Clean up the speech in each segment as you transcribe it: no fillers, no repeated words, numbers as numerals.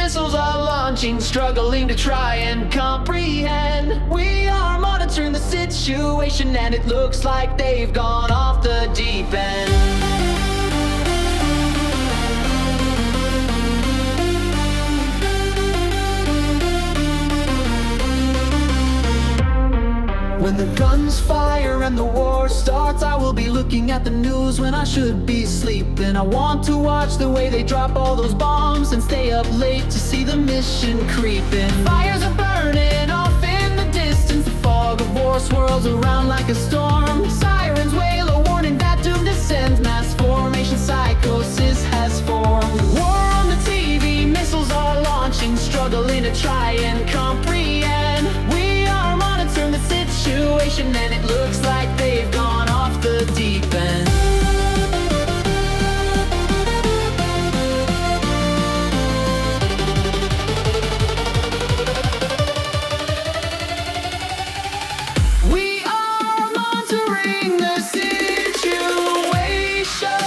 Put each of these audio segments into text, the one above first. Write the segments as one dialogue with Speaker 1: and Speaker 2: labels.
Speaker 1: missiles are launching, struggling to try and comprehend. We are monitoring the situation, and it looks like they've gone off the deep end. When the guns fire and the war starts, I will be looking at the news when I should be sleeping. I want to watch the way they drop all those bombs and stay up late to see the mission creeping. Fires are burning off in the distance, the fog of war swirls around like a storm. Sirens wail a warning that doom descends, mass formation psychosis has formed. War on the TV, missiles are launching, struggling to try and comprehend. We are monitoring the situation, and it looks like they've gone off the deep end. We are monitoring the situation.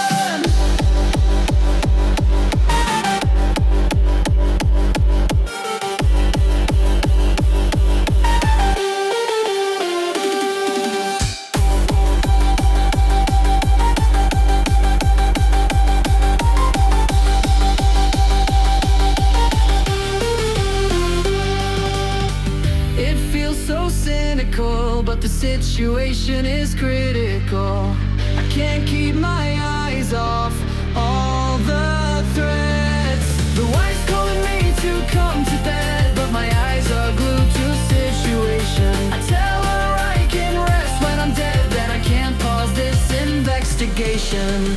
Speaker 1: So cynical, but the situation is critical. I can't keep my eyes off all the threats. The wife's calling me to come to bed, but my eyes are glued to the situation. I tell her I can rest when I'm dead, that I can't pause this investigation.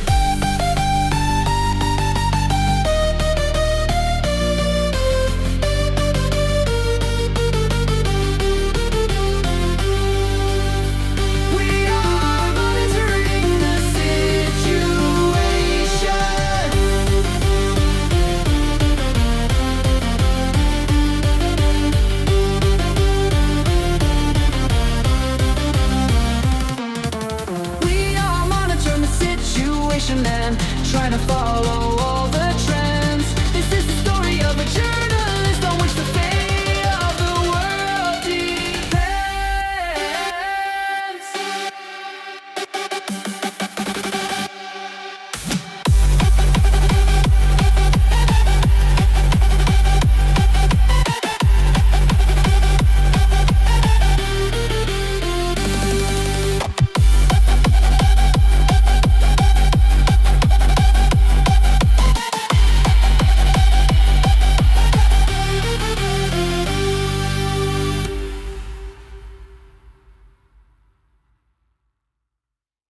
Speaker 1: And trying to follow all